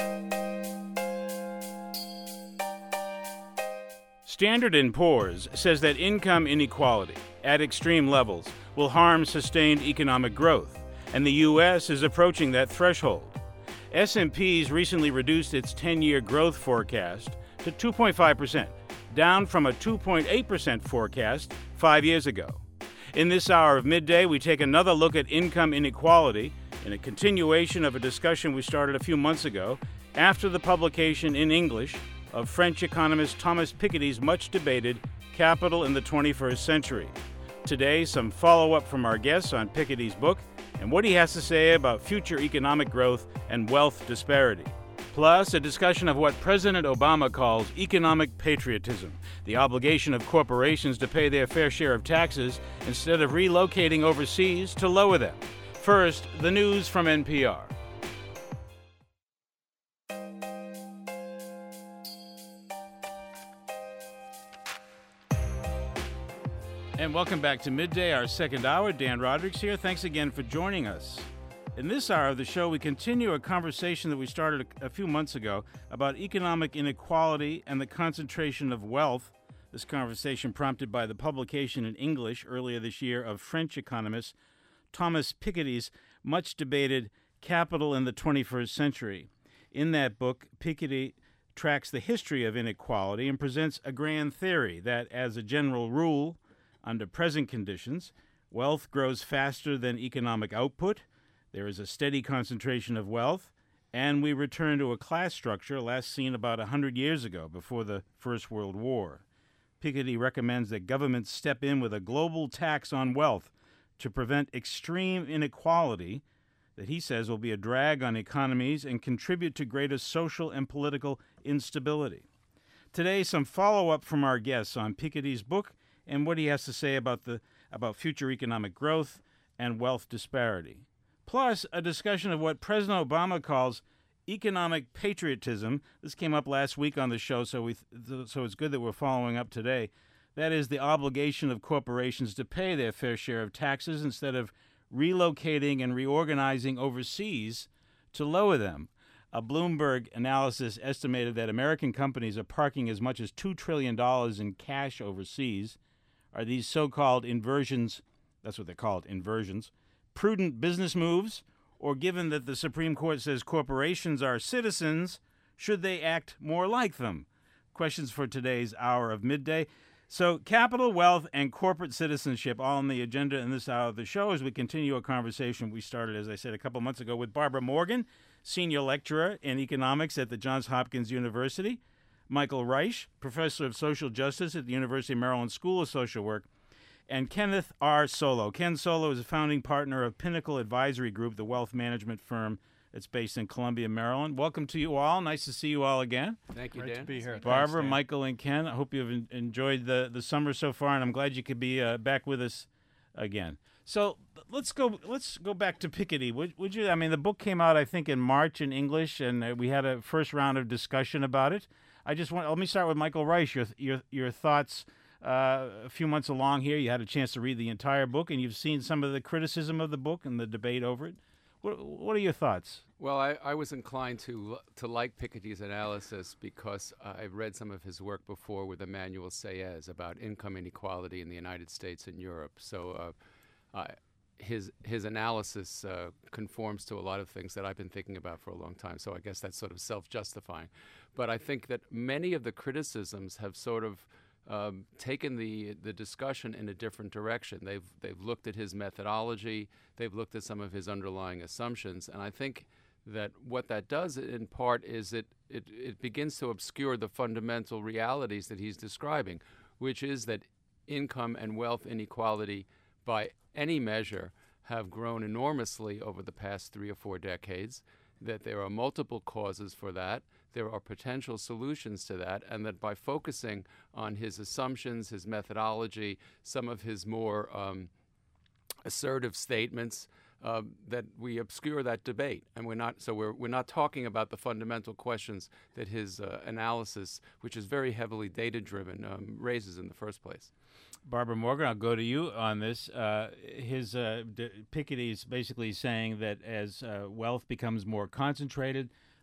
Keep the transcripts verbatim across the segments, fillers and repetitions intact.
Standard and Poor's says that income inequality at extreme levels will harm sustained economic growth, and the U S is approaching that threshold. S and P's recently reduced its ten-year growth forecast to two point five percent, down from a two point eight percent forecast five years ago. In this hour of midday, we take another look at income inequality in a continuation of a discussion we started a few months ago after the publication in English of French economist Thomas Piketty's much-debated Capital in the twenty-first Century. Today, some follow-up from our guests on Piketty's book and what he has to say about future economic growth and wealth disparity. Plus, a discussion of what President Obama calls economic patriotism, the obligation of corporations to pay their fair share of taxes instead of relocating overseas to lower them. First, the news from N P R. And welcome back to Midday, our second hour. Dan Roderick's here. Thanks again for joining us. In this hour of the show, we continue a conversation that we started a, a few months ago about economic inequality and the concentration of wealth. This conversation prompted by the publication in English earlier this year of French economist Thomas Piketty's much-debated Capital in the twenty-first Century. In that book, Piketty tracks the history of inequality and presents a grand theory that, as a general rule, under present conditions, wealth grows faster than economic output, there is a steady concentration of wealth, and we return to a class structure last seen about one hundred years ago, before the First World War. Piketty recommends that governments step in with a global tax on wealth to prevent extreme inequality that he says will be a drag on economies and contribute to greater social and political instability. Today, some follow-up from our guests on Piketty's book and what he has to say about the about future economic growth and wealth disparity. Plus, a discussion of what President Obama calls economic patriotism. This came up last week on the show, so we so it's good that we're following up today. That is the obligation of corporations to pay their fair share of taxes instead of relocating and reorganizing overseas to lower them. A Bloomberg analysis estimated that American companies are parking as much as two trillion dollars in cash overseas. Are these so-called inversions, that's what they're called, inversions, prudent business moves, or given that the Supreme Court says corporations are citizens, should they act more like them? Questions for today's hour of midday. So capital, wealth, and corporate citizenship all on the agenda in this hour of the show as we continue a conversation we started, as I said, a couple months ago with Barbara Morgan, senior lecturer in economics at the Johns Hopkins University, Michael Reich, professor of social justice at the University of Maryland School of Social Work, and Kenneth R. Solo. Ken Solo is a founding partner of Pinnacle Advisory Group, the wealth management firm that's based in Columbia, Maryland. Welcome to you all. Nice to see you all again. Thank you, Great Dan. to be here. Barbara, Thanks, Dan. Michael, and Ken, I hope you've en- enjoyed the, the summer so far, and I'm glad you could be uh, back with us again. So let's go let's go back to Piketty. Would, would you? I mean, the book came out, I think, in March in English, and uh, we had a first round of discussion about it. I just want let me start with Michael Reich. Your your your thoughts. Uh, a few months along here, you had a chance to read the entire book, and you've seen some of the criticism of the book and the debate over it. What what are your thoughts? Well, I, I was inclined to to like Piketty's analysis because uh, I've read some of his work before with Emmanuel Saez about income inequality in the United States and Europe. So uh, uh, his his analysis uh, conforms to a lot of things that I've been thinking about for a long time. So I guess that's sort of self-justifying. But I think that many of the criticisms have sort of Um, taken the the discussion in a different direction. They've they've looked at his methodology. They've looked at some of his underlying assumptions, and I think that what that does, in part, is it it, it begins to obscure the fundamental realities that he's describing, which is that income and wealth inequality, by any measure, have grown enormously over the past three or four decades. That there are multiple causes for that. There are potential solutions to that, and that by focusing on his assumptions, his methodology, some of his more um, assertive statements, uh, that we obscure that debate, and we're not. So we're we're not talking about the fundamental questions that his uh, analysis, which is very heavily data-driven, um, raises in the first place. Barbara Morgan, I'll go to you on this. Uh, his uh, D- Piketty is basically saying that as uh, wealth becomes more concentrated,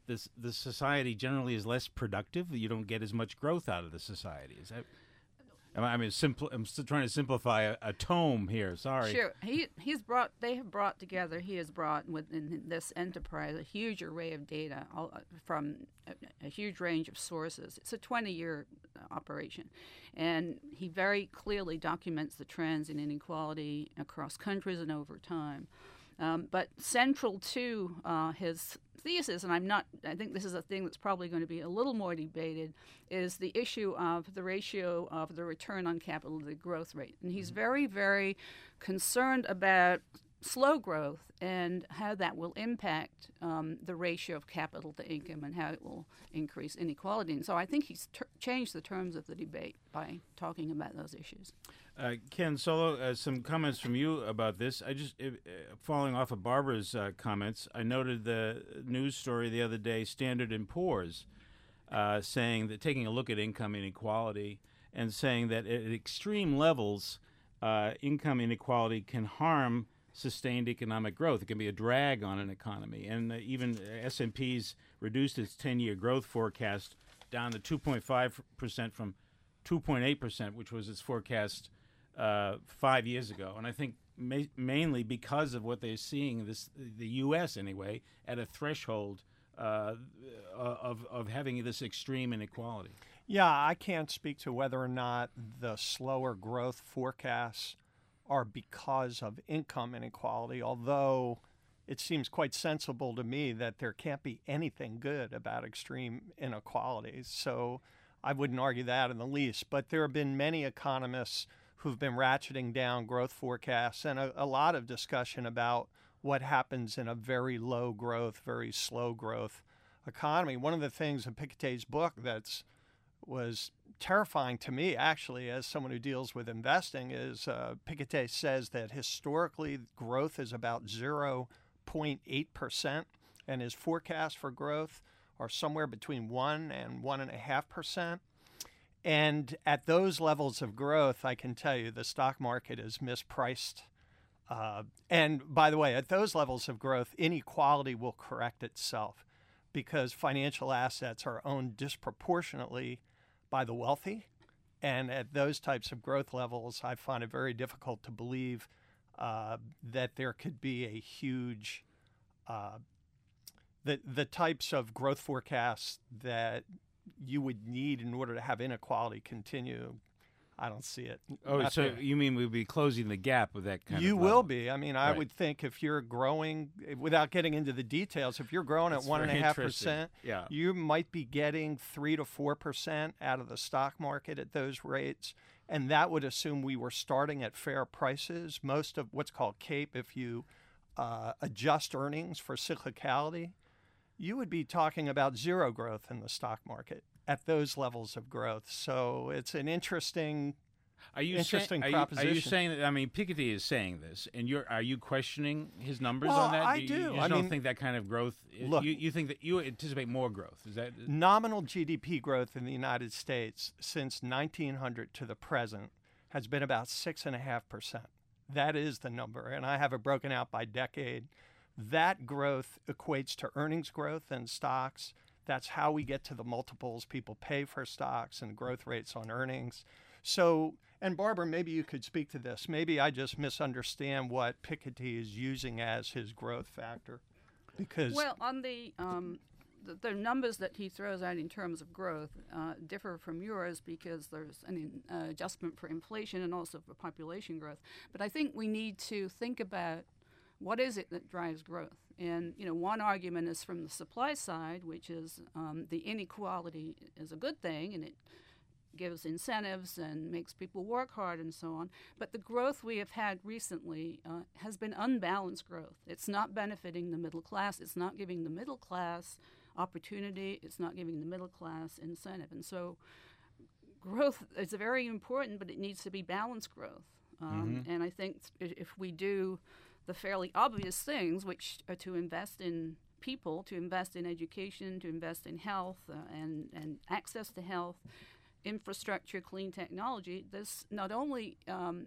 this the society generally is less productive? You don't get as much growth out of the society. Is that? I mean, simple. I'm still trying to simplify a, a tome here. Sorry. Sure. He he's brought. They have brought together. He has brought within this enterprise a huge array of data all, from a, a huge range of sources. It's a twenty-year operation, and he very clearly documents the trends in inequality across countries and over time. Um, but central to uh, his thesis, and I'm not, I think this is a thing that's probably going to be a little more debated, is the issue of the ratio of the return on capital to the growth rate. And he's very, very concerned about slow growth and how that will impact um, the ratio of capital to income and how it will increase inequality. And so I think he's ter- changed the terms of the debate by talking about those issues. Uh, Ken Solo, uh, some comments from you about this. I just, uh, following off of Barbara's uh, comments, I noted the news story the other day, Standard and Poor's, uh, saying that, taking a look at income inequality and saying that at extreme levels, uh, income inequality can harm sustained economic growth. It can be a drag on an economy. And uh, even S and P's reduced its ten-year growth forecast down to two point five percent from two point eight percent, which was its forecast Uh, five years ago, and I think ma- mainly because of what they're seeing, this the U S anyway, at a threshold uh, of of having this extreme inequality. Yeah, I can't speak to whether or not the slower growth forecasts are because of income inequality, although it seems quite sensible to me that there can't be anything good about extreme inequalities. So I wouldn't argue that in the least, but there have been many economists who've been ratcheting down growth forecasts, and a, a lot of discussion about what happens in a very low growth, very slow growth economy. One of the things in Piketty's book that's was terrifying to me, actually, as someone who deals with investing, is uh, Piketty says that historically growth is about zero point eight percent, and his forecasts for growth are somewhere between one and one and a half percent. And at those levels of growth, I can tell you the stock market is mispriced. Uh, and by the way, at those levels of growth, inequality will correct itself because financial assets are owned disproportionately by the wealthy. And at those types of growth levels, I find it very difficult to believe uh, that there could be a huge, uh, the, the types of growth forecasts that you would need in order to have inequality continue. I don't see it. Oh, Not so there. you mean we'd be closing the gap with that kind You of will level. be. I mean, I Right. would think if you're growing, without getting into the details, if you're growing That's at one and a very half interesting. percent, Yeah. you might be getting three to four percent out of the stock market at those rates, and that would assume we were starting at fair prices. Most of what's called CAPE, if you uh, adjust earnings for cyclicality, you would be talking about zero growth in the stock market at those levels of growth. So it's an interesting. Are you Interesting saying, are you, proposition. are you saying that? I mean, Piketty is saying this, and you're are you questioning his numbers Well, on that? I you, do. You just I don't mean, think that kind of growth. look- you, you think that you anticipate more growth? Is that Nominal G D P growth in the United States since nineteen hundred to the present has been about six and a half percent. That is the number, and I have it broken out by decade. That growth equates to earnings growth in stocks. That's how we get to the multiples people pay for stocks and growth rates on earnings. So, and Barbara, maybe you could speak to this. Maybe I just misunderstand what Piketty is using as his growth factor, because Well, on the, um, the the numbers that he throws out in terms of growth uh, differ from yours because there's an in, uh, adjustment for inflation and also for population growth. But I think we need to think about what is it that drives growth. And you know, one argument is from the supply side, which is um, the inequality is a good thing, and it gives incentives and makes people work hard and so on. But the growth we have had recently uh, has been unbalanced growth. It's not benefiting the middle class. It's not giving the middle class opportunity. It's not giving the middle class incentive. And so growth is very important, but it needs to be balanced growth. Um, Mhm. And I think th- if we do the fairly obvious things, which are to invest in people, to invest in education, to invest in health uh, and, and access to health, infrastructure, clean technology, this not only um,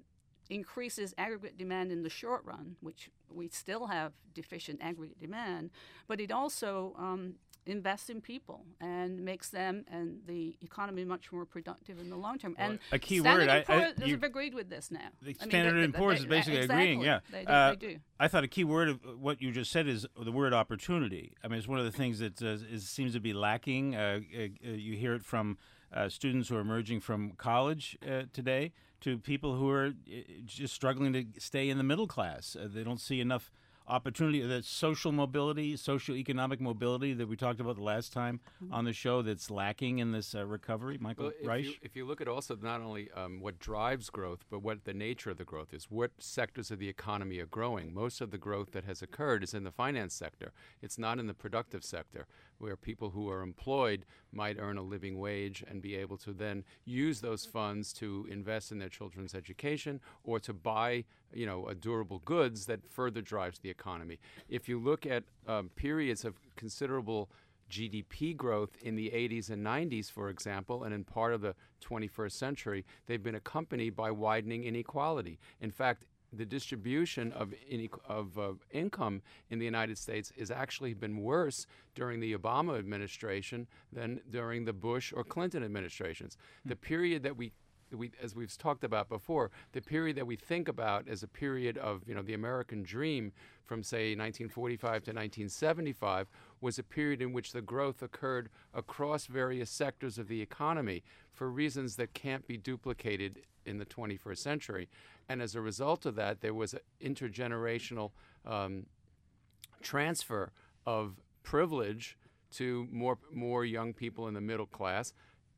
increases aggregate demand in the short run, which we still have deficient aggregate demand, but it also um, invests in people and makes them and the economy much more productive in the long term. Well, and a key Standard word, I- and Poor I- you- have agreed with this now. The I mean, Standard they- and Poor's they- is basically exactly. agreeing, yeah. They do. Uh, they do. I thought a key word of what you just said is the word opportunity. I mean, it's one of the things that uh, is, seems to be lacking. Uh, uh, you hear it from uh, students who are emerging from college uh, today to people who are uh, just struggling to stay in the middle class. Uh, they don't see enough opportunity, that social mobility, socio-economic mobility that we talked about the last time Mm-hmm. on the show that's lacking in this uh, recovery. Michael Well, if Reich? you, if you look at also not only um, what drives growth, but what the nature of the growth is, what sectors of the economy are growing. Most of the growth that has occurred is in the finance sector. It's not in the productive sector, where people who are employed might earn a living wage and be able to then use those funds to invest in their children's education or to buy, you know, a durable goods that further drives the economy. If you look at um, periods of considerable G D P growth in the eighties and nineties, for example, and in part of the twenty-first century, they've been accompanied by widening inequality. In fact, the distribution of, inequ- of uh, income in the United States has actually been worse during the Obama administration than during the Bush or Clinton administrations. Mm. The period that we We, as we've talked about before, the period that we think about as a period of, you know, the American dream from, say, nineteen forty-five to nineteen seventy-five was a period in which the growth occurred across various sectors of the economy for reasons that can't be duplicated in the twenty-first century. And as a result of that, there was an intergenerational um, transfer of privilege to more more young people in the middle class,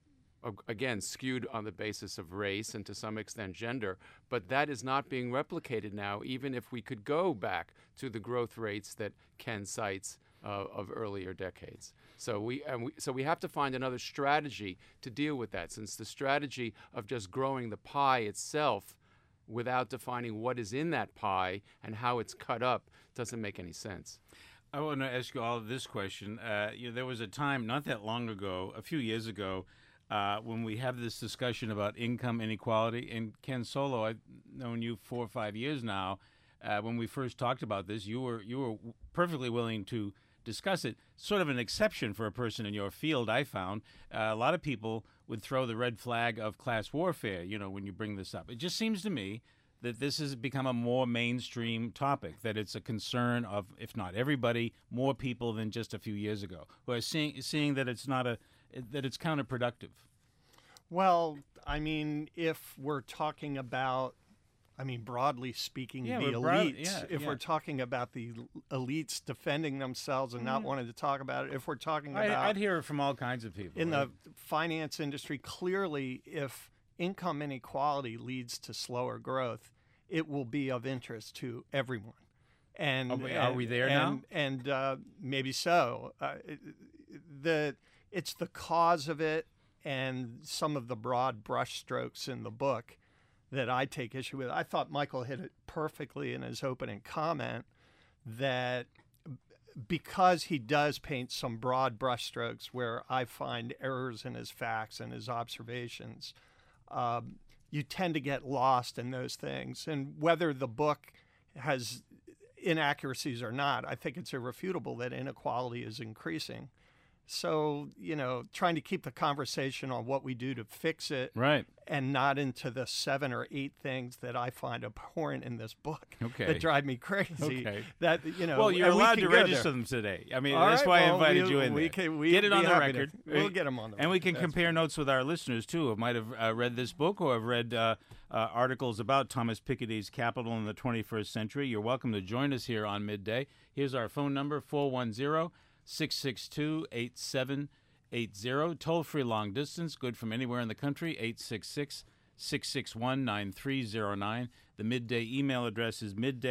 again, skewed on the basis of race and to some extent gender, but that is not being replicated now, even if we could go back to the growth rates that Ken cites uh, of earlier decades. So we, and we, so we have to find another strategy to deal with that, since the strategy of just growing the pie itself without defining what is in that pie and how it's cut up doesn't make any sense. I want to ask you all this question. Uh, you know, there was a time not that long ago, a few years ago, Uh, when we have this discussion about income inequality. And Ken Solo, I've known you four or five years now. Uh, when we first talked about this, you were you were perfectly willing to discuss it. Sort of an exception for a person in your field, I found. Uh, a lot of people would throw the red flag of class warfare, you know, when you bring this up. It just seems to me that this has become a more mainstream topic, that it's a concern of, if not everybody, more people than just a few years ago, who are seeing, seeing that it's not a that it's counterproductive. Well, I mean, if we're talking about, I mean, broadly speaking, Yeah, the we're broad- elites, yeah, if yeah. we're talking about the elites defending themselves and not wanting to talk about it, if we're talking I, about I'd hear it from all kinds of people. in the right? finance industry, clearly, if income inequality leads to slower growth, it will be of interest to everyone. And Are we- are and- we there and, now? And uh, maybe so. Uh, it- the it's the cause of it and some of the broad brushstrokes in the book that I take issue with. I thought Michael hit it perfectly in his opening comment that because he does paint some broad brushstrokes where I find errors in his facts and his observations, um, you tend to get lost in those things. And whether the book has inaccuracies or not, I think it's irrefutable that inequality is increasing. So, you know, trying to keep the conversation on what we do to fix it Right. and not into the seven or eight things that I find abhorrent in this book Okay. that drive me crazy. Okay. That, you know, Well, you're and we allowed can to go register there. them today. I mean, All that's right, why I well, invited we- you in we there. can- we- get it we'll on be the happy to- record. we'll get 'em on the And we record. can That's compare notes with our listeners, too, who might have uh, read this book or have read uh, uh, articles about Thomas Piketty's Capital in the twenty-first century. You're welcome to join us here on Midday. Here's our phone number, four one zero, six six two, eight seven eight zero. Toll-free long distance, good from anywhere in the country, eight six six, six six one, nine three zero nine. The Midday email address is midday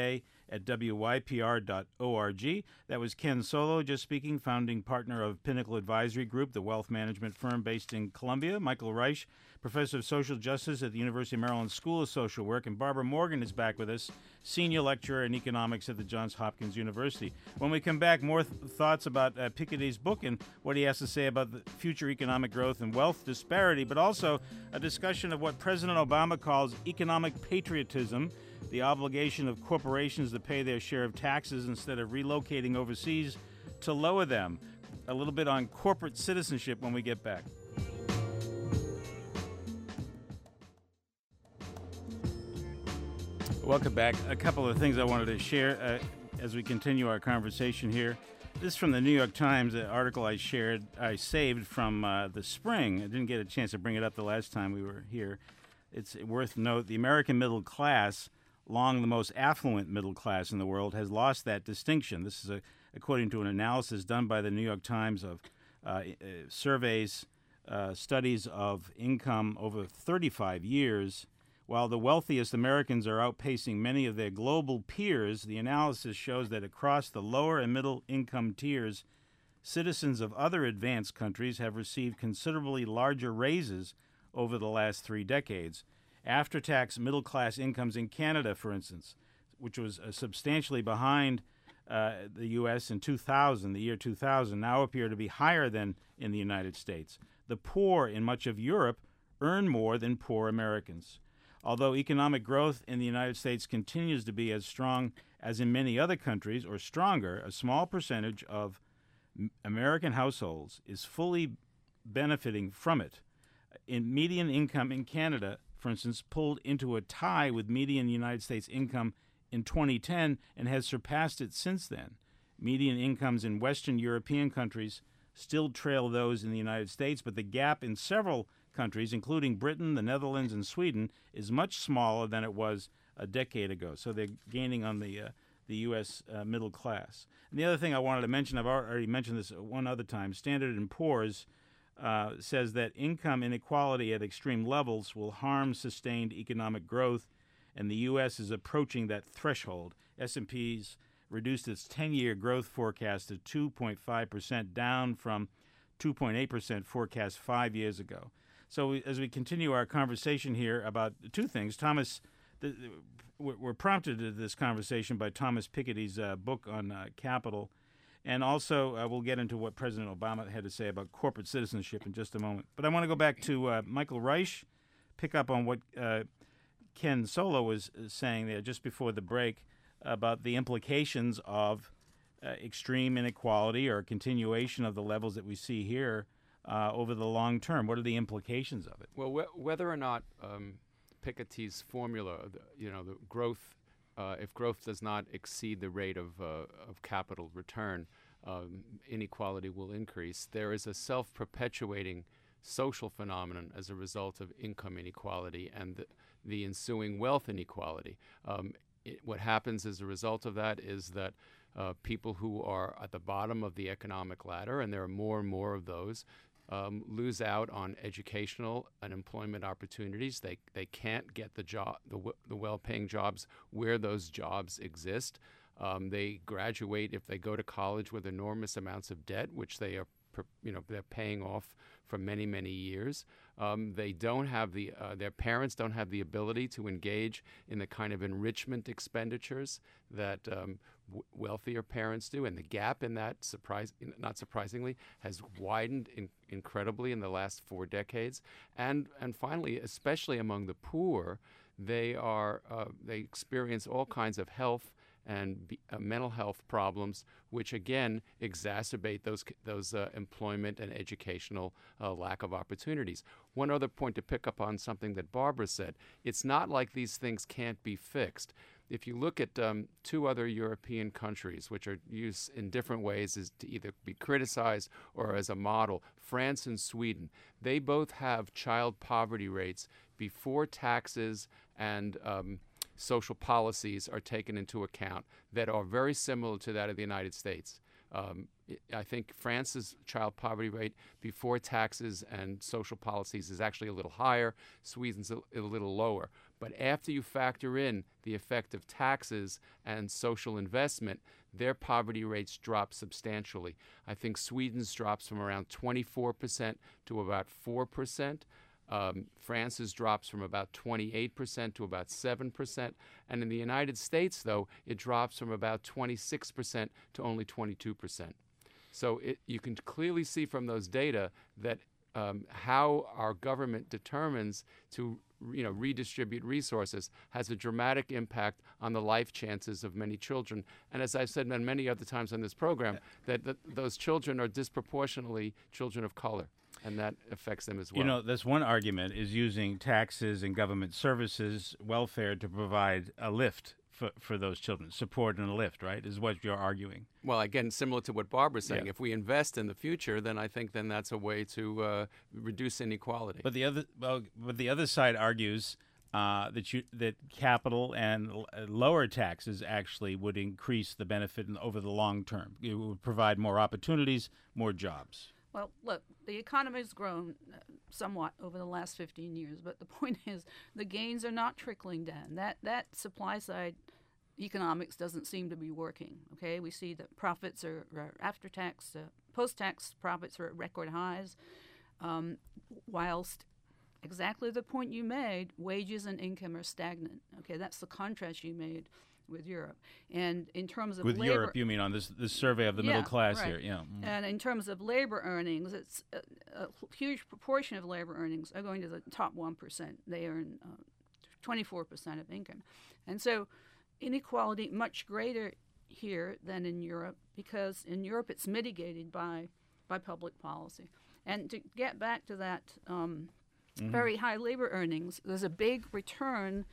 at W Y P R dot org. That was Ken Solo just speaking, founding partner of Pinnacle Advisory Group, the wealth management firm based in Columbia. Michael Reich, professor of social justice at the University of Maryland School of Social Work. And Barbara Morgan is back with us, senior lecturer in economics at the Johns Hopkins University. When we come back, more th- thoughts about uh, Piketty's book and what he has to say about the future economic growth and wealth disparity, but also a discussion of what President Obama calls economic patriotism, the obligation of corporations to pay their share of taxes instead of relocating overseas to lower them. A little bit on corporate citizenship when we get back. Welcome back. A couple of things I wanted to share uh, as we continue our conversation here. This is from the New York Times, an article I shared, I saved from uh, the spring. I didn't get a chance to bring it up the last time we were here. It's worth note, the American middle class, long the most affluent middle class in the world, has lost that distinction. This is a, according to an analysis done by the New York Times of uh, uh, surveys, uh, studies of income over thirty-five years. While the wealthiest Americans are outpacing many of their global peers, the analysis shows that across the lower and middle income tiers, citizens of other advanced countries have received considerably larger raises over the last three decades. After-tax middle-class incomes in Canada, for instance, which was uh, substantially behind uh, the U S in two thousand, the year two thousand, now appear to be higher than in the United States. The poor in much of Europe earn more than poor Americans. Although economic growth in the United States continues to be as strong as in many other countries, or stronger, a small percentage of m- American households is fully benefiting from it. In median income in Canada, for instance, pulled into a tie with median United States income in twenty ten and has surpassed it since then. Median incomes in Western European countries still trail those in the United States, but the gap in several countries, including Britain, the Netherlands, and Sweden, is much smaller than it was a decade ago. So they're gaining on the uh, the U S uh, middle class. And the other thing I wanted to mention, I've already mentioned this one other time, Standard and Poor's uh, says that income inequality at extreme levels will harm sustained economic growth, and the U S is approaching that threshold. S and P's reduced its ten-year growth forecast to two point five percent, down from two point eight percent forecast five years ago. So we, as we continue our conversation here about two things, Thomas, the, we're, we're prompted to this conversation by Thomas Piketty's uh, book on uh, capital, and also uh, we'll get into what President Obama had to say about corporate citizenship in just a moment. But I want to go back to uh, Michael Reich, pick up on what uh, Ken Solo was saying there just before the break about the implications of uh, extreme inequality or continuation of the levels that we see here Uh, over the long term. What are the implications of it? Well, wh- whether or not um, Piketty's formula, the, you know, the growth, uh, if growth does not exceed the rate of uh, of capital return, um, inequality will increase. There is a self-perpetuating social phenomenon as a result of income inequality and the, the ensuing wealth inequality. Um, it, what happens as a result of that is that uh, people who are at the bottom of the economic ladder, and there are more and more of those, Um, lose out on educational and employment opportunities. They they can't get the job, the, w- the well-paying jobs where those jobs exist. Um, they graduate, if they go to college, with enormous amounts of debt, which they are, per, you know, they're paying off for many many years. Um, they don't have the uh, their parents don't have the ability to engage in the kind of enrichment expenditures that um, w- wealthier parents do, and the gap in that, surprise, not surprisingly, has widened in, incredibly in the last four decades. And and finally, especially among the poor, they are uh, they experience all kinds of health and be, uh, mental health problems, which again exacerbate those those uh, employment and educational uh, lack of opportunities. One other point to pick up on something that Barbara said: it's not like these things can't be fixed. If you look at um, two other European countries, which are used in different ways as to either be criticized or as a model, France and Sweden, they both have child poverty rates before taxes and um, social policies are taken into account that are very similar to that of the United States. Um, I think France's child poverty rate before taxes and social policies is actually a little higher. Sweden's a, a little lower. But after you factor in the effect of taxes and social investment, their poverty rates drop substantially. I think Sweden's drops from around twenty-four percent to about four percent. Um, France's drops from about twenty-eight percent to about seven percent. And in the United States, though, it drops from about twenty-six percent to only twenty-two percent. So it, you can clearly see from those data that um, how our government determines to you know, redistribute resources has a dramatic impact on the life chances of many children. And as I've said many other times on this program, that, that those children are disproportionately children of color, and that affects them as well. You know, that's one argument, is using taxes and government services, welfare, to provide a lift for, for those children, support and a lift, right, is what you're arguing. Well, again, similar to what Barbara's saying, Yeah. if we invest in the future, then I think then that's a way to uh, reduce inequality. But the other, well, but the other side argues uh, that you that capital and l- uh, lower taxes actually would increase the benefit in, over the long term. It would provide more opportunities, more jobs. Well, look, the economy has grown uh, somewhat over the last fifteen years, but the point is the gains are not trickling down. That that supply side economics doesn't seem to be working. Okay, we see that profits are, are after tax, uh, post tax profits are at record highs, um, whilst exactly the point you made, wages and income are stagnant. Okay, that's the contrast you made with Europe. And in terms of With labor, Europe, you mean on this this survey of the Yeah, middle class right. here? Yeah. Mm. And in terms of labor earnings, it's a, a huge proportion of labor earnings are going to the top one percent. They earn uh, twenty-four percent of income. And so inequality much greater here than in Europe, because in Europe it's mitigated by, by public policy. And to get back to that um, Mm-hmm. very high labor earnings, there's a big return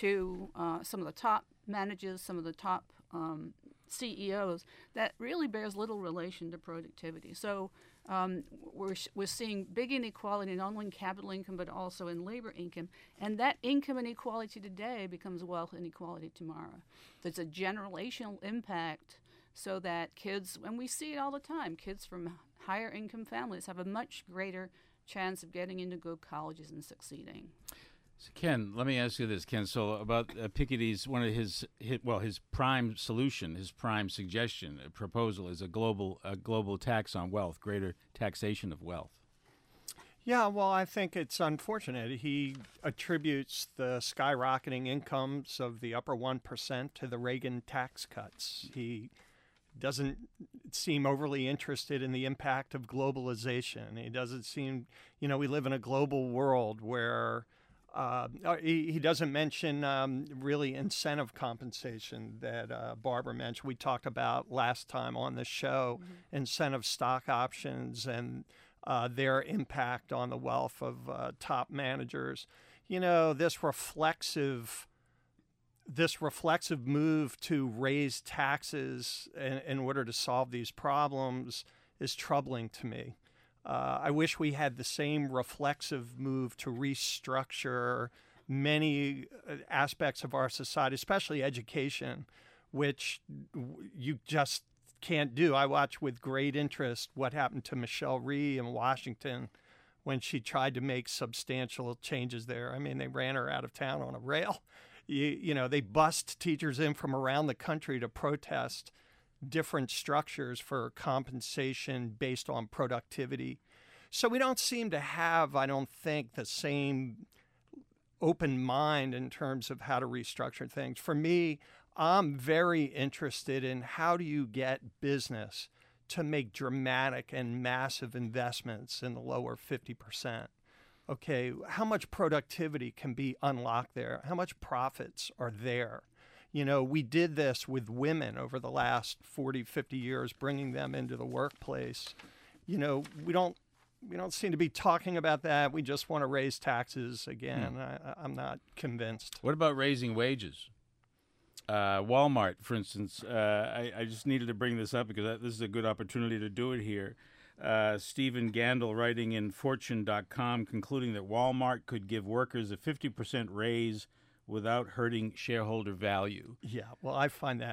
to uh, some of the top managers, some of the top um, C E Os that really bears little relation to productivity. So um, we're, we're seeing big inequality not only in capital income but also in labor income. And that income inequality today becomes wealth inequality tomorrow. There's a generational impact so that kids, and we see it all the time, kids from higher income families have a much greater chance of getting into good colleges and succeeding. So Ken, let me ask you this, Ken. So about uh, Piketty's, one of his, his, well, his prime solution, his prime suggestion, uh, proposal is a global, a global tax on wealth, greater taxation of wealth. Yeah, well, I think it's unfortunate. He attributes the skyrocketing incomes of the upper one percent to the Reagan tax cuts. He doesn't seem overly interested in the impact of globalization. He doesn't seem, you know, we live in a global world where uh, he, he doesn't mention um, really incentive compensation that uh, Barbara mentioned. We talked about last time on the show, mm-hmm. incentive stock options and uh, their impact on the wealth of uh, top managers. You know, this reflexive This reflexive move to raise taxes in, in order to solve these problems is troubling to me. Uh, I wish we had the same reflexive move to restructure many aspects of our society, especially education, which you just can't do. I watch with great interest what happened to Michelle Rhee in Washington when she tried to make substantial changes there. I mean, they ran her out of town on a rail. You, you know, they bust teachers in from around the country to protest different structures for compensation based on productivity. So we don't seem to have, I don't think, the same open mind in terms of how to restructure things. For me, I'm very interested in how do you get business to make dramatic and massive investments in the lower fifty percent. Okay, how much productivity can be unlocked there? How much profits are there? You know, we did this with women over the last forty, fifty years, bringing them into the workplace. You know, we don't we don't seem to be talking about that. We just want to raise taxes again. Hmm. I, I'm not convinced. What about raising wages? Uh, Walmart, for instance, uh, I, I just needed to bring this up because that, this is a good opportunity to do it here. Uh, Stephen Gandel, writing in Fortune dot com, concluding that Walmart could give workers a fifty percent raise without hurting shareholder value. Yeah, well, I find that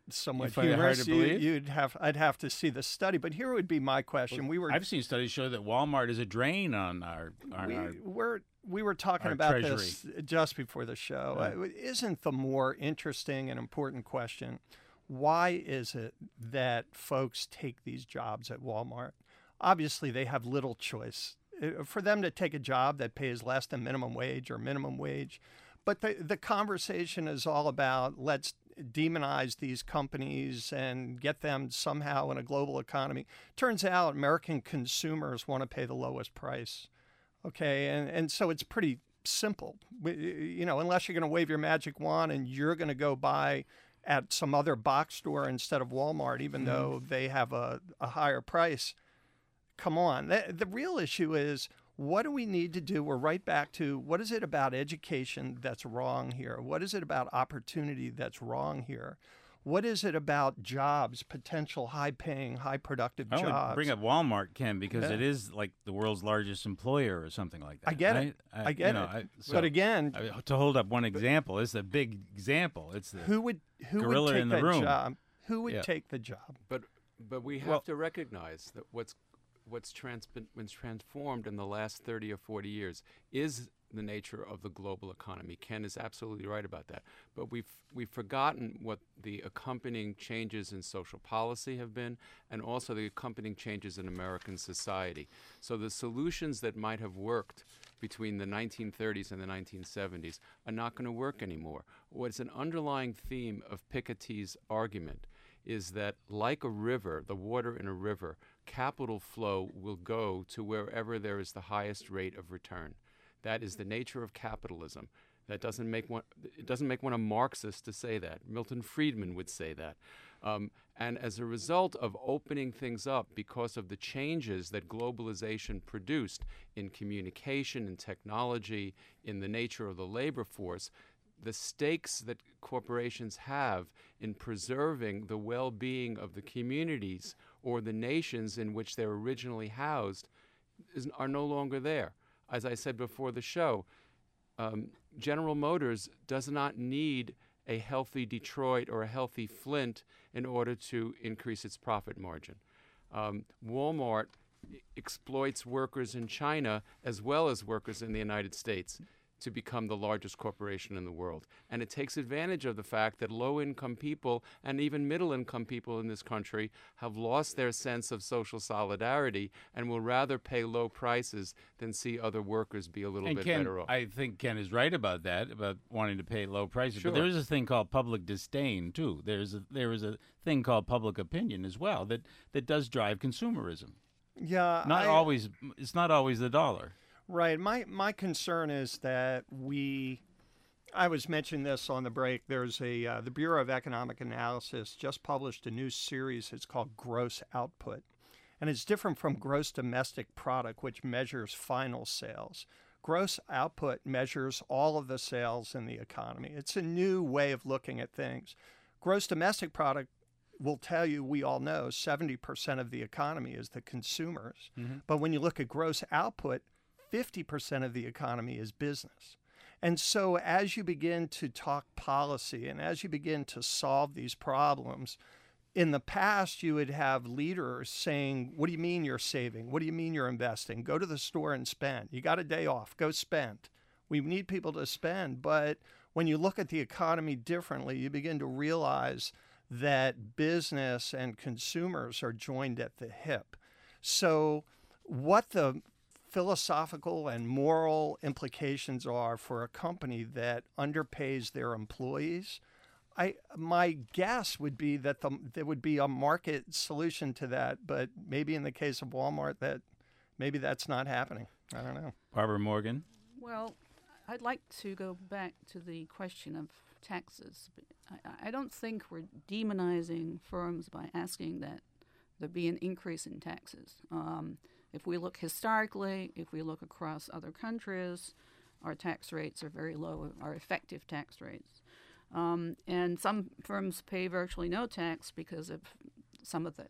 somewhat find it hard humorous. to You, believe? you'd have, I'd have to see the study. But here would be my question. we were I've seen studies show that Walmart is a drain on our, on we, our we're, we were talking our about treasury. this just before the show. Right. Uh, isn't the more interesting and important question, why is it that folks take these jobs at Walmart? Obviously, they have little choice. Uh, For them to take a job that pays less than minimum wage or minimum wage, but the, the conversation is all about let's demonize these companies and get them somehow in a global economy. Turns out American consumers want to pay the lowest price. Okay, and, and so it's pretty simple. We- You know, unless you're going to wave your magic wand and you're going to go buy at some other box store instead of Walmart, even Mm-hmm. though they have a, a higher price. Come on. The, the real issue is, what do we need to do? We're right back to, what is it about education that's wrong here? What is it about opportunity that's wrong here? What is it about jobs, potential high-paying, high-productive I only jobs? bring up Walmart, Ken, because Yeah. it is like the world's largest employer or something like that. I get right? it. I get you know, it. I, so, but again, I mean, to hold up one example, it's a big example. It's the who would who gorilla would take in the that room. job? Who would Yeah. take the job? But but we have Well- to recognize that what's what's trans- been, been transformed in the last thirty or forty years is the nature of the global economy. Ken is absolutely right about that. But we've we've forgotten what the accompanying changes in social policy have been, and also the accompanying changes in American society. So the solutions that might have worked between the nineteen thirties and the nineteen seventies are not going to work anymore. What's an underlying theme of Piketty's argument is that, like a river, the water in a river, capital flow will go to wherever there is the highest rate of return. That is the nature of capitalism. That doesn't make one. It doesn't make one a Marxist to say that. Milton Friedman would say that. Um, and as a result of opening things up, because of the changes that globalization produced in communication and technology, in the nature of the labor force, the stakes that corporations have in preserving the well-being of the communities or the nations in which they're originally housed is, are no longer there. As I said before the show, um, General Motors does not need a healthy Detroit or a healthy Flint in order to increase its profit margin. Um, Walmart e- exploits workers in China as well as workers in the United States to become the largest corporation in the world. And it takes advantage of the fact that low-income people and even middle-income people in this country have lost their sense of social solidarity and will rather pay low prices than see other workers be a little and bit Ken, better off. I think Ken is right about that, about wanting to pay low prices. Sure. But there is a thing called public disdain too. There's a, there is a thing called public opinion as well that, that does drive consumerism. Yeah, Not I- always. It's not always the dollar. Right. My my concern is that we, I was mentioning this on the break. There's a uh, the Bureau of Economic Analysis just published a new series. It's called Gross Output, and it's different from gross domestic product, which measures final sales. Gross output measures all of the sales in the economy. It's a new way of looking at things. Gross domestic product will tell you, we all know, seventy percent of the economy is the consumers. Mm-hmm. But when you look at gross output, fifty percent of the economy is business. And so as you begin to talk policy and as you begin to solve these problems, in the past you would have leaders saying, what do you mean you're saving? What do you mean you're investing? Go to the store and spend. You got a day off, go spend. We need people to spend. But when you look at the economy differently, you begin to realize that business and consumers are joined at the hip. So what the philosophical and moral implications are for a company that underpays their employees, I my guess would be that the, there would be a market solution to that, but maybe in the case of Walmart, that maybe that's not happening. I don't know. Barbara Morgan. Well, I'd like to go back to the question of taxes. I, I don't think we're demonizing firms by asking that there be an increase in taxes. Um, if we look historically, if we look across other countries, our tax rates are very low, our effective tax rates. Um, and some firms pay virtually no tax because of some of the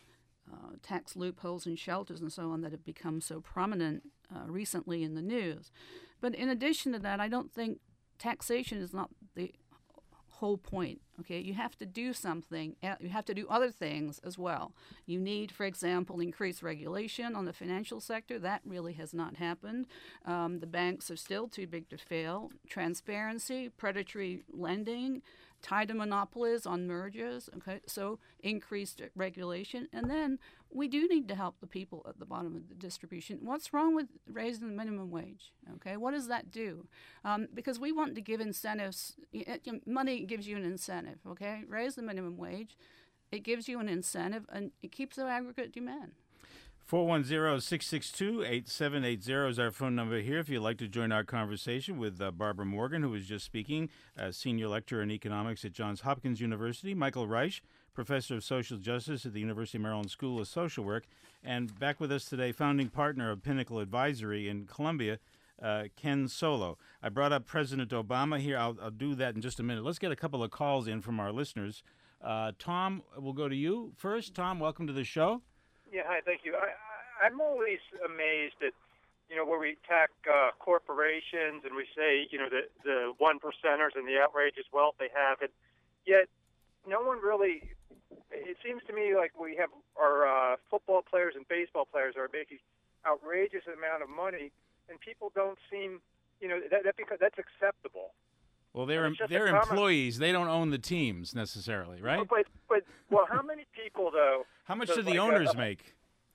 uh, tax loopholes and shelters and so on that have become so prominent uh, recently in the news. But in addition to that, I don't think taxation is not the whole point. Okay, you have to do something. uh, You have to do other things as well. You need, for example, increased regulation on the financial sector. That really has not happened. Um, the banks are still too big to fail. Transparency, predatory lending, tied to monopolies on mergers. Okay, so increased regulation, and then we do need to help the people at the bottom of the distribution. What's wrong with raising the minimum wage? Okay, what does that do? Um, because we want to give incentives. It, it- money gives you an incentive. Okay, raise the minimum wage. It gives you an incentive, and it keeps the aggregate demand. four one zero, six six two, eight seven eight zero is our phone number here if you'd like to join our conversation with uh, Barbara Morgan, who was just speaking, uh, senior lecturer in economics at Johns Hopkins University, Michael Reich, professor of social justice at the University of Maryland School of Social Work, and back with us today, founding partner of Pinnacle Advisory in Columbia, uh, Ken Solo. I brought up President Obama here. I'll, I'll do that in just a minute. Let's get a couple of calls in from our listeners. Uh, Tom, we'll go to you first. Tom, welcome to the show. Yeah, hi, thank you. I, I, I'm always amazed at, you know, where we attack uh, corporations and we say, you know, the, the one percenters and the outrageous wealth they have, and yet no one really, it seems to me like we have our uh, football players and baseball players are making outrageous amount of money, and people don't seem, you know, that, that because that's acceptable. Well, they're It's just a they're common- employees. They don't own the teams necessarily, right? But, but, well, how many people, though? How much does, do the like, owners a- make?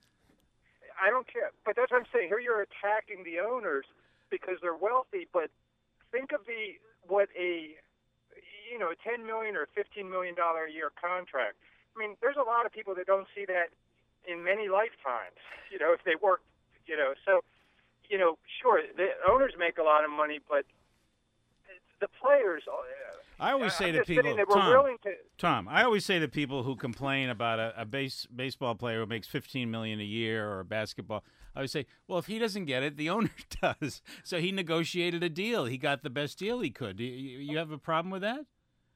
I don't care. But that's what I'm saying. Here you're attacking the owners because they're wealthy, but think of the what a you know, a ten million dollars or fifteen million dollars a year contract. I mean, there's a lot of people that don't see that in many lifetimes, you know, if they work, you know. So, you know, sure, the owners make a lot of money, but the players. Uh, I always I'm say to just people, saying that we're Tom, willing to. Tom, I always say to people who complain about a, a base baseball player who makes fifteen million dollars a year or a basketball, I would say, well, if he doesn't get it, the owner does. So he negotiated a deal. He got the best deal he could. Do you, you have a problem with that?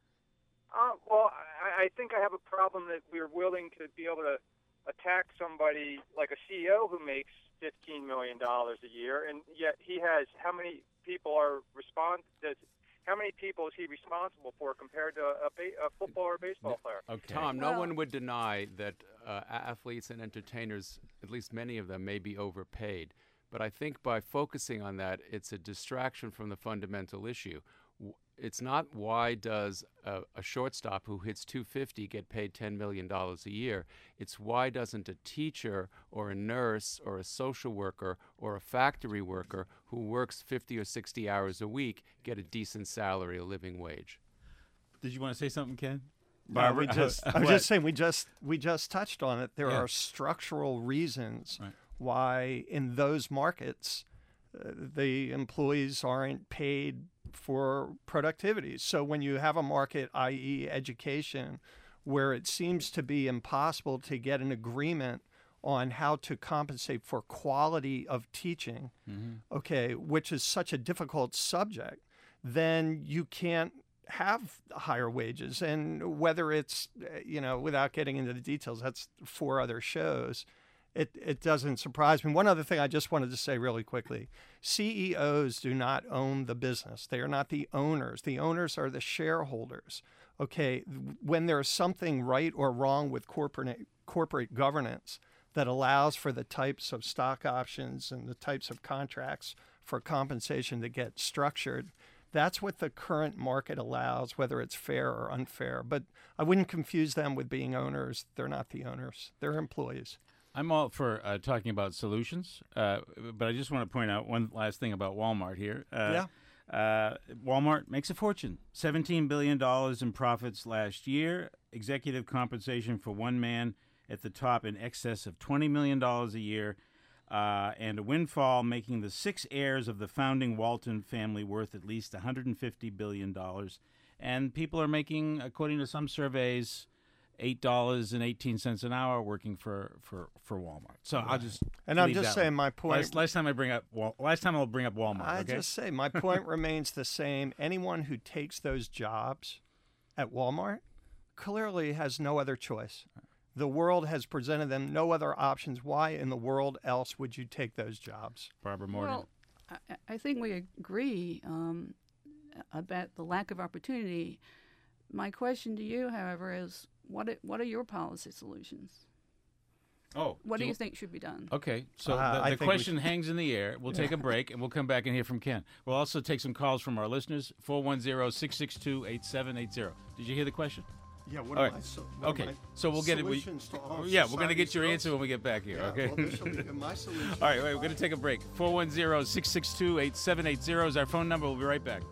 Uh, well, I, I think I have a problem that we're willing to be able to attack somebody like a C E O who makes fifteen million dollars a year, and yet he has how many people are respond? Does, how many people is he responsible for compared to a, ba- a football or baseball player? Okay. Tom, no Well- one would deny that uh, athletes and entertainers, at least many of them, may be overpaid. But I think by focusing on that, it's a distraction from the fundamental issue. W- It's not why does a, a shortstop who hits two fifty get paid ten million dollars a year. It's why doesn't a teacher or a nurse or a social worker or a factory worker who works fifty or sixty hours a week get a decent salary, a living wage? Did you want to say something, Ken? No, we just, I was What? just saying we just we just touched on it. There Yeah. are structural reasons Right. why in those markets uh, the employees aren't paid for productivity. So when you have a market, that is education, where it seems to be impossible to get an agreement on how to compensate for quality of teaching, okay, which is such a difficult subject, then you can't have higher wages. And whether it's, uh, you know, without getting into the details, that's four other shows. It, it doesn't surprise me. One other thing I just wanted to say really quickly. C E Os do not own the business. They are not the owners. The owners are the shareholders. Okay, when there's something right or wrong with corporate corporate governance that allows for the types of stock options and the types of contracts for compensation to get structured, that's what the current market allows, whether it's fair or unfair. But I wouldn't confuse them with being owners. They're not the owners. They're employees. I'm all for uh, talking about solutions, uh, but I just want to point out one last thing about Walmart here. Uh, yeah. Uh, Walmart makes a fortune, seventeen billion dollars in profits last year, executive compensation for one man at the top in excess of twenty million dollars a year, uh, and a windfall making the six heirs of the founding Walton family worth at least one hundred fifty billion dollars. And people are making, according to some surveys, eight dollars and eighteen cents an hour working for, for, for Walmart. So I'll just And I'm leave just that saying one. my point. Last, last time I bring up Wal- last time I'll bring up Walmart. I okay? just say my point remains the same. Anyone who takes those jobs at Walmart clearly has no other choice. The world has presented them no other options. Why in the world else would you take those jobs? Barbara Morgan. Well, I, I think we agree um, about the lack of opportunity. my question to you, however, is what are, what are your policy solutions? Oh, What do you- you think should be done? Okay, so Uh, the, I the think we question hangs in the air. We'll take a break, and we'll come back and hear from Ken. We'll also take some calls from our listeners, four one zero, six six two, eight seven eight zero. Did you hear the question? Yeah, what All are right. my so- what are Okay, my so we'll get it. We, solutions to all yeah, we're going to get society's your growth? answer when we get back here, Yeah, okay? well, this'll be- my solution All right, is wait, we're going to take a break. four one zero, six six two, eight seven eight zero is our phone number. We'll be right back.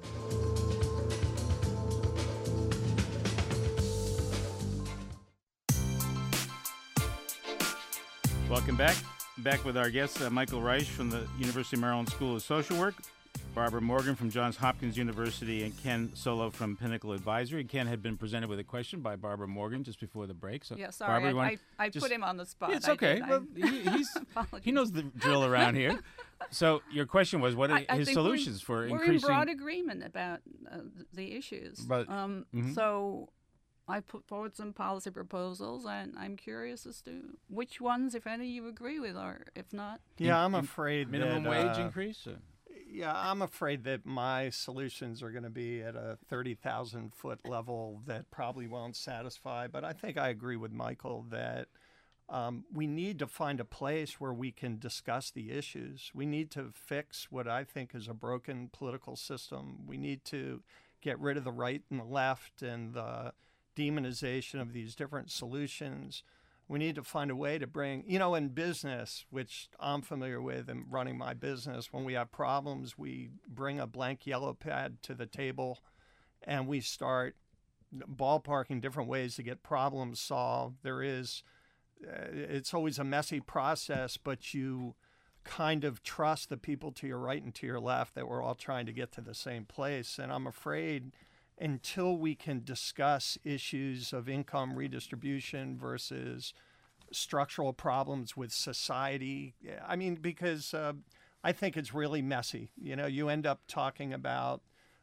Welcome back. Back with our guest, uh, Michael Reich from the University of Maryland School of Social Work, Barbara Morgan from Johns Hopkins University, and Ken Solo from Pinnacle Advisory. Ken had been presented with a question by Barbara Morgan just before the break. So, Yeah, sorry, Barbara, you I, wanna I, I just- put him on the spot. It's I okay. did. I- Well, he, he's, he Apologies. knows the drill around here. So your question was, what are I- I his think we're- solutions for We're increasing? in broad agreement about uh, th- the issues. But- um, mhm. So I put forward some policy proposals, and I'm curious as to which ones, if any, you agree with, or if not. Yeah, I'm In- afraid minimum that, wage uh, increase? Or- Yeah, I'm afraid that my solutions are going to be at a thirty thousand foot level that probably won't satisfy. But I think I agree with Michael that um, we need to find a place where we can discuss the issues. We need to fix what I think is a broken political system. We need to get rid of the right and the left and the demonization of these different solutions. We need to find a way to bring, you know, in business, which I'm familiar with and running my business, when we have problems, we bring a blank yellow pad to the table and we start ballparking different ways to get problems solved. There is, uh, it's always a messy process, but you kind of trust the people to your right and to your left that we're all trying to get to the same place. And I'm afraid until we can discuss issues of income redistribution versus structural problems with society. I mean, because uh, I think it's really messy. You know, you end up talking about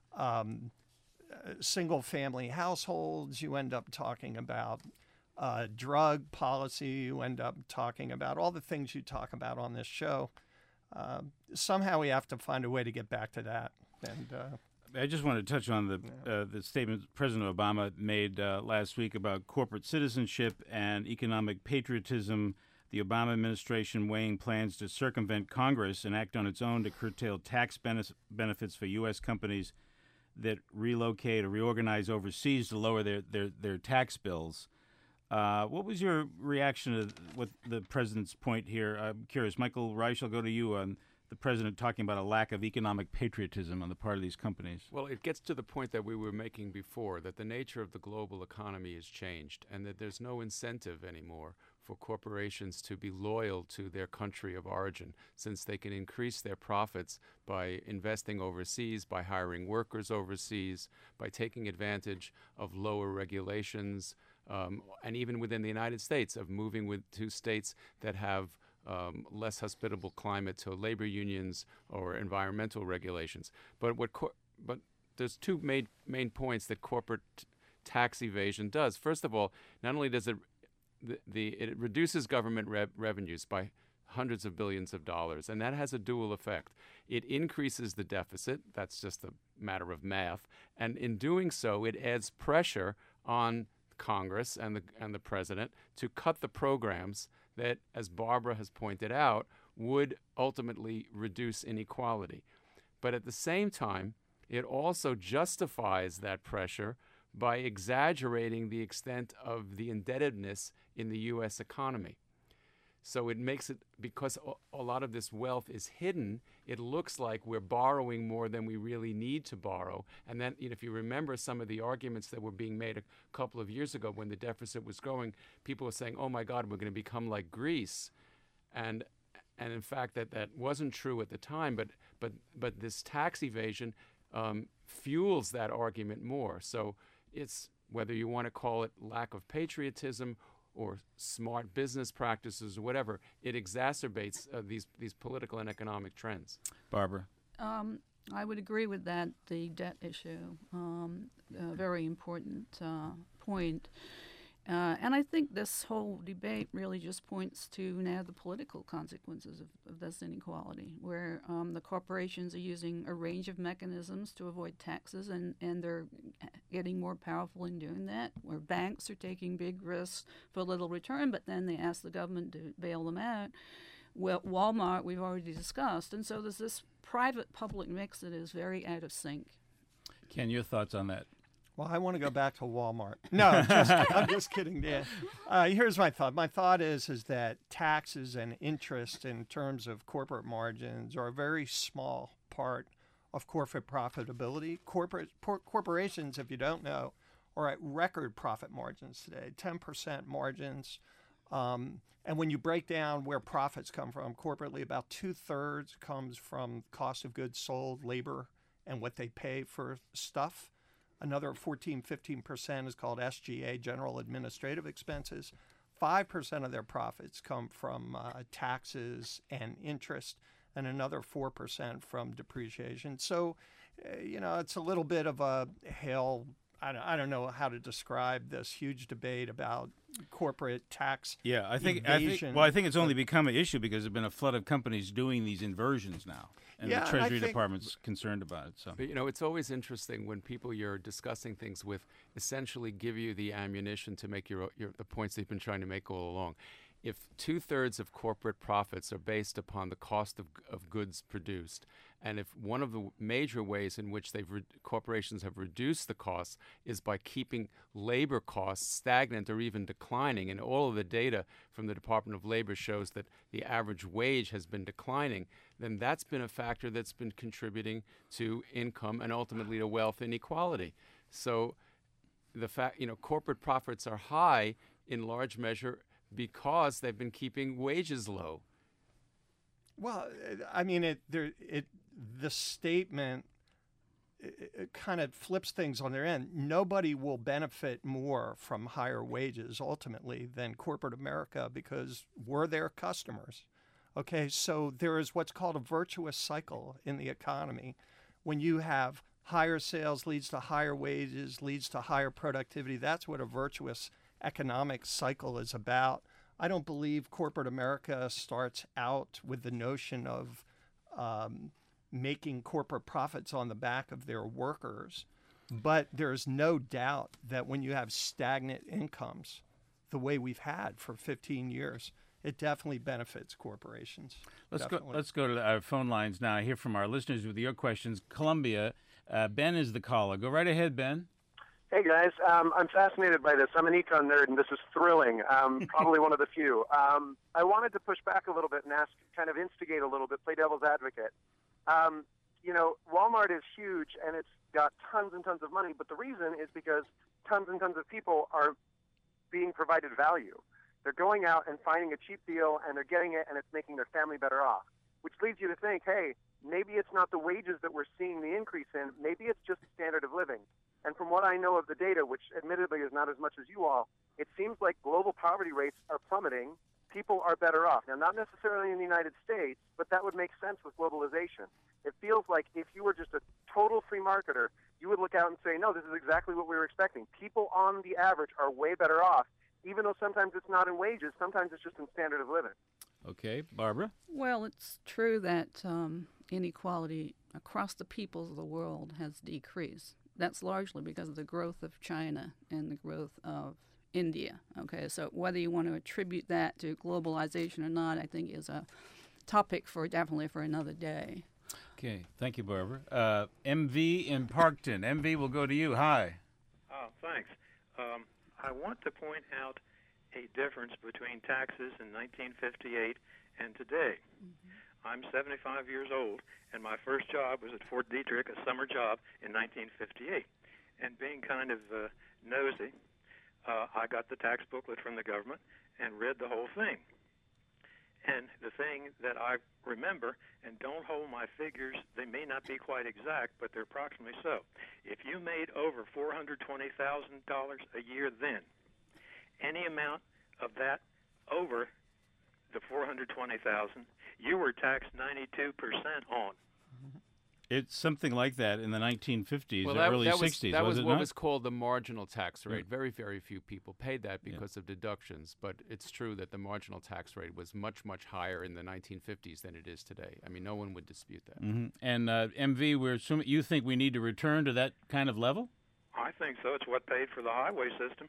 um, uh, single-family households. You end up talking about uh, drug policy. You end up talking about all the things you talk about on this show. Uh, somehow we have to find a way to get back to that. And uh, I just want to touch on the uh, the statement President Obama made uh, last week about corporate citizenship and economic patriotism. The Obama administration weighing plans to circumvent Congress and act on its own to curtail tax bene- benefits for U S companies that relocate or reorganize overseas to lower their, their, their tax bills. Uh, what was your reaction to what the president's point here? I'm curious. Michael Reich, I'll go to you on the president talking about a lack of economic patriotism on the part of these companies. Well, it gets to the point that we were making before, that the nature of the global economy has changed and that there's no incentive anymore for corporations to be loyal to their country of origin, since they can increase their profits by investing overseas, by hiring workers overseas, by taking advantage of lower regulations, um, and even within the United States, of moving with to states that have Um, less hospitable climate to labor unions or environmental regulations. But what cor- but there's two main main points that corporate t- tax evasion does. First of all, not only does it the, the it reduces government rev- revenues by hundreds of billions of dollars, and that has a dual effect. It increases the deficit. That's just a matter of math, and in doing so, it adds pressure on Congress and the and the president to cut the programs that, as Barbara has pointed out, would ultimately reduce inequality. But at the same time, it also justifies that pressure by exaggerating the extent of the indebtedness in the U S economy. So it makes it, because a lot of this wealth is hidden, it looks like we're borrowing more than we really need to borrow. And then, you know, if you remember some of the arguments that were being made a couple of years ago when the deficit was growing, people were saying, oh my God, we're going to become like Greece. And and in fact, that, that wasn't true at the time, but but but this tax evasion um, fuels that argument more. So it's, whether you want to call it lack of patriotism or smart business practices or whatever, it exacerbates uh, these these political and economic trends. Barbara? Um, I would agree with that. The debt issue, um, a very important uh, point. Uh, and I think this whole debate really just points to now the political consequences of, of this inequality, where um, the corporations are using a range of mechanisms to avoid taxes, and, and they're getting more powerful in doing that, where banks are taking big risks for little return, but then they ask the government to bail them out. Well, Walmart, we've already discussed. And so there's this private-public mix that is very out of sync. Ken, your thoughts on that? Well, I want to go back to Walmart. No, just, I'm just kidding, Dan. Uh, here's my thought. My thought is is that taxes and interest in terms of corporate margins are a very small part of corporate profitability. Corporate por- corporations, if you don't know, are at record profit margins today, ten percent margins. Um, and when you break down where profits come from, corporately, about two-thirds comes from cost of goods sold, labor, and what they pay for stuff. Another fourteen, fifteen percent is called S G A, general administrative expenses. five percent of their profits come from uh, taxes and interest, and another four percent from depreciation. So, uh, you know, it's a little bit of a hell. I don't, I don't know how to describe this huge debate about corporate tax Yeah, I think, evasion. I think well, I think it's only become an issue because there's been a flood of companies doing these inversions now, and Yeah, the and I Treasury think- Department's concerned about it. So But you know, it's always interesting when people you're discussing things with essentially give you the ammunition to make your, your the points they've been trying to make all along. If two-thirds of corporate profits are based upon the cost of, of goods produced, and if one of the major ways in which they've re- corporations have reduced the costs is by keeping labor costs stagnant or even declining, and all of the data from the Department of Labor shows that the average wage has been declining, then that's been a factor that's been contributing to income and ultimately to wealth inequality. So the fact, you know, corporate profits are high in large measure because they've been keeping wages low. Well, I mean, it there it the statement it, it kind of flips things on their end. Nobody will benefit more from higher wages ultimately than corporate America because we're their customers. Okay, so there is what's called a virtuous cycle in the economy. When you have higher sales leads to higher wages, leads to higher productivity. That's what a virtuous economic cycle is about. I don't believe corporate America starts out with the notion of um, making corporate profits on the back of their workers. But there's no doubt that when you have stagnant incomes, the way we've had for fifteen years, it definitely benefits corporations. let's Definitely. go. Let's go to our phone lines now. Hear from our listeners with your questions. Columbia, uh, Ben is the caller. Go right ahead, Ben. Hey guys, um, I'm fascinated by this. I'm an econ nerd, and this is thrilling. Um, probably one of the few. Um, I wanted to push back a little bit and ask, kind of instigate a little bit, play devil's advocate. Um, you know, Walmart is huge, and it's got tons and tons of money, but the reason is because tons and tons of people are being provided value. They're going out and finding a cheap deal, and they're getting it, and it's making their family better off, which leads you to think, hey, maybe it's not the wages that we're seeing the increase in. Maybe it's just the standard of living. And from what I know of the data, which admittedly is not as much as you all, it seems like global poverty rates are plummeting. People are better off. Now, not necessarily in the United States, but that would make sense with globalization. It feels like if you were just a total free marketer, you would look out and say, no, this is exactly what we were expecting. People on the average are way better off, even though sometimes it's not in wages. Sometimes it's just in standard of living. Okay, Barbara. Well, it's true that um, inequality across the peoples of the world has decreased. That's largely because of the growth of China and the growth of India. Okay, so whether you want to attribute that to globalization or not, I think is a topic for definitely for another day. Okay, thank you, Barbara. Uh, M V in Parkton. M V, will go to you. Hi. Oh, thanks. Um, I want to point out a difference between taxes in nineteen fifty-eight and today. Mm-hmm. I'm seventy-five years old, and my first job was at Fort Detrick, a summer job, in nineteen fifty-eight. And being kind of uh, nosy, uh, I got the tax booklet from the government and read the whole thing. And the thing that I remember, and don't hold my figures, they may not be quite exact, but they're approximately so. If you made over four hundred twenty thousand dollars a year then, any amount of that over the four hundred twenty thousand dollars, you were taxed ninety-two percent on. It's something like that in the nineteen fifties Well, or that, early that was, sixties, that was was it what not? was called the marginal tax rate. Mm. Very, very few people paid that because of deductions. But it's true that the marginal tax rate was much, much higher in the nineteen fifties than it is today. I mean, no one would dispute that. hmm And uh, M V, we're assuming you think we need to return to that kind of level? I think so. It's what paid for the highway system.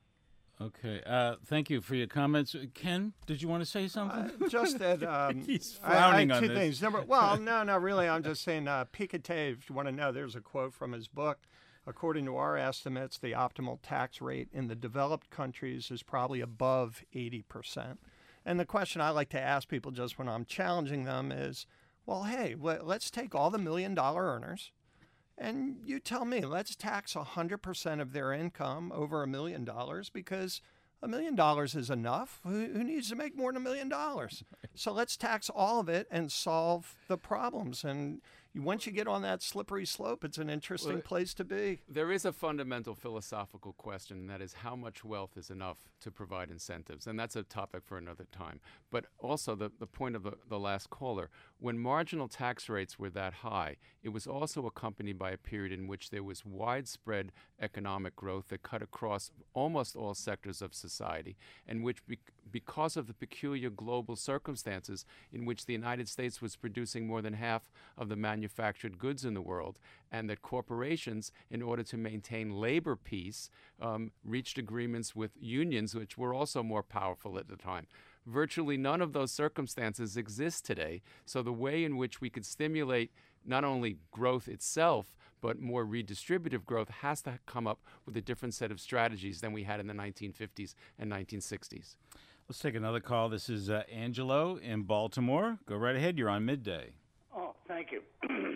Okay. Uh, thank you for your comments. Ken, did you want to say something? Uh, just that um, He's I- I, frowning had on two this. things. Number, well, no, no, really, I'm just saying. Uh, Piketty, if you want to know, there's a quote from his book. According to our estimates, the optimal tax rate in the developed countries is probably above eighty percent. And the question I like to ask people just when I'm challenging them is, well, hey, let- let's take all the million dollar earners. And you tell me, let's tax one hundred percent of their income over a million dollars because a million dollars is enough. Who, who needs to make more than a million dollars? So let's tax all of it and solve the problems. And you, once you get on that slippery slope, it's an interesting Well, place to be. There is a fundamental philosophical question, and that is how much wealth is enough to provide incentives. And that's a topic for another time. But also the, the point of the, the last caller, when marginal tax rates were that high, it was also accompanied by a period in which there was widespread economic growth that cut across almost all sectors of society, and which, be, because of the peculiar global circumstances in which the United States was producing more than half of the manufactured goods in the world, and that corporations, in order to maintain labor peace, um, reached agreements with unions, which were also more powerful at the time. Virtually none of those circumstances exist today. So the way in which we could stimulate not only growth itself, but more redistributive growth has to come up with a different set of strategies than we had in the nineteen fifties and nineteen sixties. Let's take another call. This is uh, Angelo in Baltimore. Go right ahead. You're on Midday. Oh, thank you.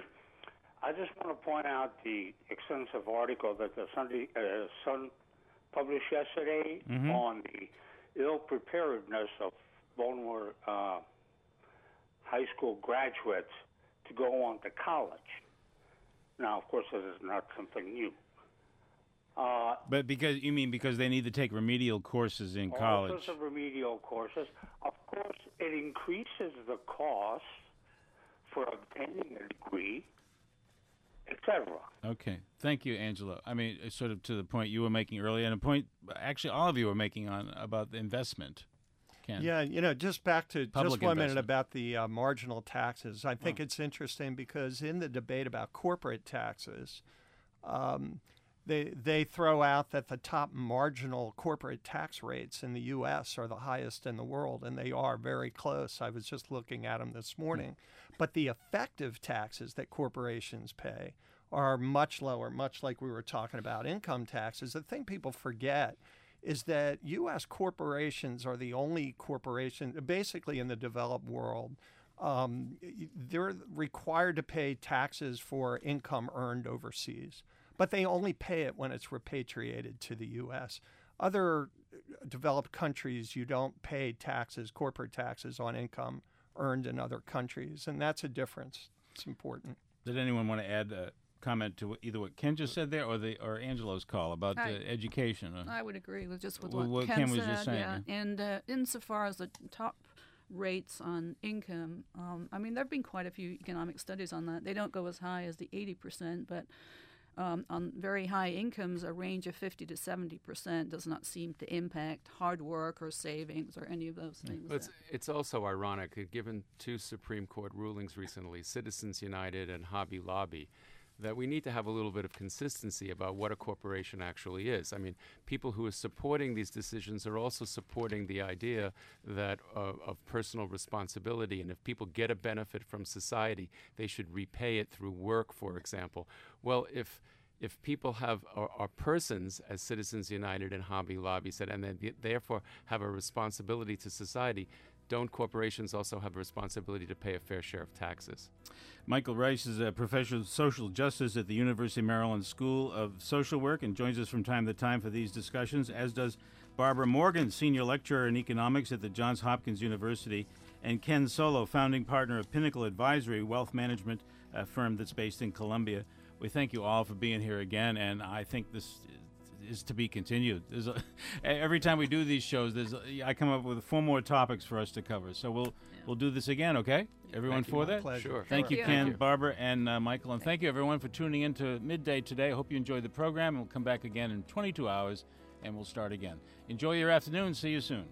I just want to point out the extensive article that the Sunday uh, Sun published yesterday Mhm. on the ill preparedness of Baltimore uh, high school graduates to go on to college. Now, of course, this is not something new. Uh, But because you mean because they need to take remedial courses in all college. sorts of remedial courses. Of course, it increases the cost for obtaining a degree, et cetera. Okay. Thank you, Angelo. I mean, it's sort of to the point you were making earlier, and a point actually all of you were making on about the investment. Ken. Yeah, you know, just back to Public just one minute investment. about the uh, marginal taxes. I think Oh. it's interesting because in the debate about corporate taxes, um, they they throw out that the top marginal corporate tax rates in the U S are the highest in the world, and they are very close. I was just looking at them this morning. But the effective taxes that corporations pay are much lower, much like we were talking about income taxes. The thing people forget is that U S corporations are the only corporation, basically in the developed world, um, they're required to pay taxes for income earned overseas, but they only pay it when it's repatriated to the U S. Other developed countries, you don't pay taxes, corporate taxes on income earned in other countries, and that's a difference. It's important. Did anyone want to add a comment to what- either what Ken just said there or the or Angelo's call about I- uh, education? Uh, I would agree with just with Well, what, what Ken, Ken was said. just saying, yeah. And uh, insofar as the top rates on income, um, I mean, there have been quite a few economic studies on that. They don't go as high as the eighty percent, but um, on very high incomes, a range of fifty to seventy percent does not seem to impact hard work or savings or any of those things. It's, it's also ironic, uh, given two Supreme Court rulings recently, Citizens United and Hobby Lobby, that we need to have a little bit of consistency about what a corporation actually is. I mean, people who are supporting these decisions are also supporting the idea that uh, of personal responsibility, and if people get a benefit from society, they should repay it through work, for example. Well, if if people have are, are persons, as Citizens United and Hobby Lobby said, and then therefore have a responsibility to society, don't corporations also have a responsibility to pay a fair share of taxes? Michael Rice is a professor of social justice at the University of Maryland School of Social Work and joins us from time to time for these discussions, as does Barbara Morgan, senior lecturer in economics at the Johns Hopkins University, and Ken Solo, founding partner of Pinnacle Advisory, wealth management uh, firm that's based in Columbia. We thank you all for being here again, and I think this is to be continued. There's a, every time we do these shows, there's a, I come up with four more topics for us to cover. So we'll Yeah. we'll do this again, okay? Everyone Thank you. for My that? pleasure. Sure. Thank you, Thank Ken, you. Barbara, and uh, Michael, and thank you everyone for tuning in to Midday today. I hope you enjoyed the program, and we'll come back again in twenty-two hours, and we'll start again. Enjoy your afternoon. See you soon.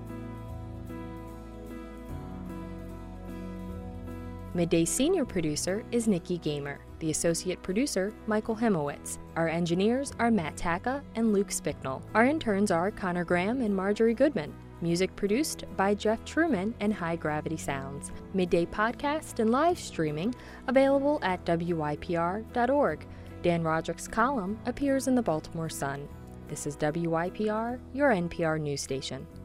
Midday's senior producer is Nikki Gamer. The associate producer, Michael Hemowitz. Our engineers are Matt Taka and Luke Spicknell. Our interns are Connor Graham and Marjorie Goodman. Music produced by Jeff Truman and High Gravity Sounds. Midday podcast and live streaming available at W Y P R dot org. Dan Roderick's column appears in the Baltimore Sun. This is W Y P R, your N P R news station.